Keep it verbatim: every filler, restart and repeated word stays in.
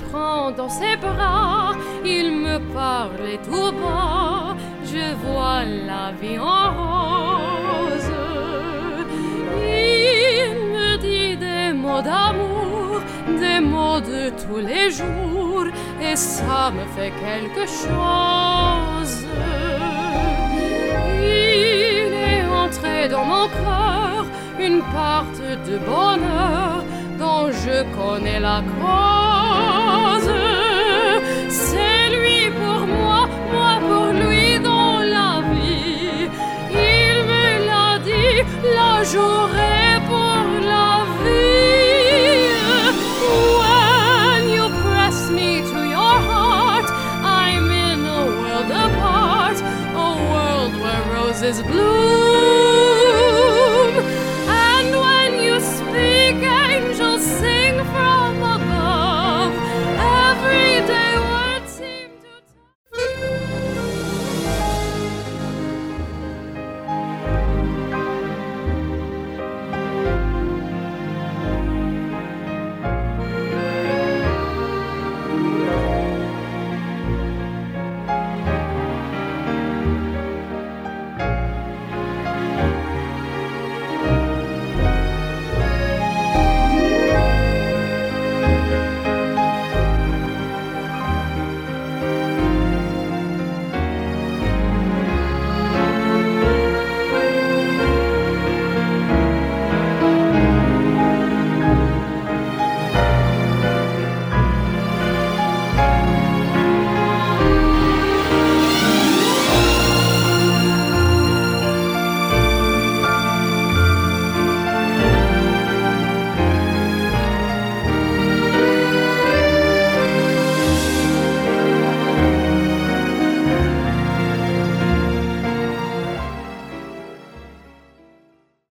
prend dans ses bras, il me parle tout bas, je vois la vie en rose. Il me dit des mots d'amour, des mots de tous les jours, et ça me fait quelque chose. Il est entré dans mon cœur une part de bonheur dont je connais la cause. C'est lui pour moi, moi pour lui dans la vie. Il me l'a dit, là j'aurai